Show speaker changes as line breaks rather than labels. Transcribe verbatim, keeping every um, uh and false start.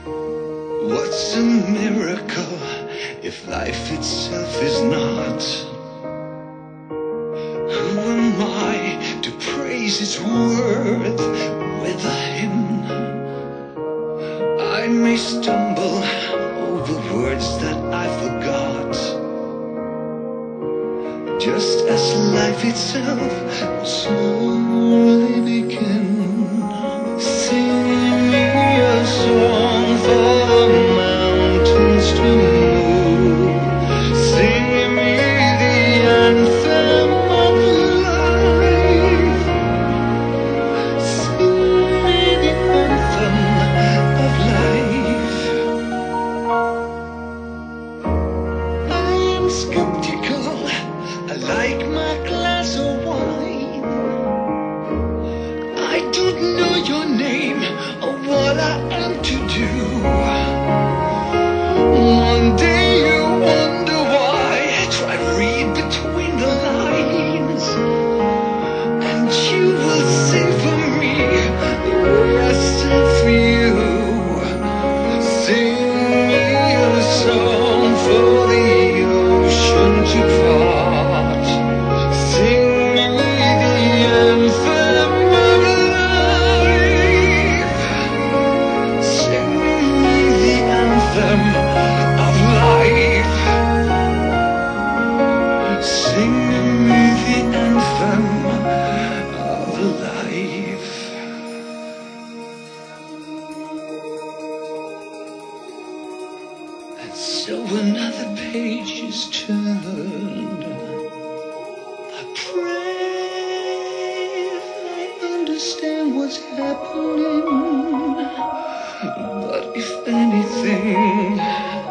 What's a miracle if life itself is not? Who am I to praise its worth with a hymn? I may stumble over words that I forgot, just as life itself will slowly begin. Sing me a song for the mountains to move. Sing me the anthem of life. Sing me the anthem of life. I am skeptical, I like my glass of wine. I don't know your name or what I am to do. One day you wonder why. Try to read between the lines, and you will sing for me the way I sing for you. Sing me a song for the ocean to part. Sing me the anthem of life. Sing me the anthem of life. Sing me the anthem of life. And so another page is turned. I pray I understand what's happening, but if anything,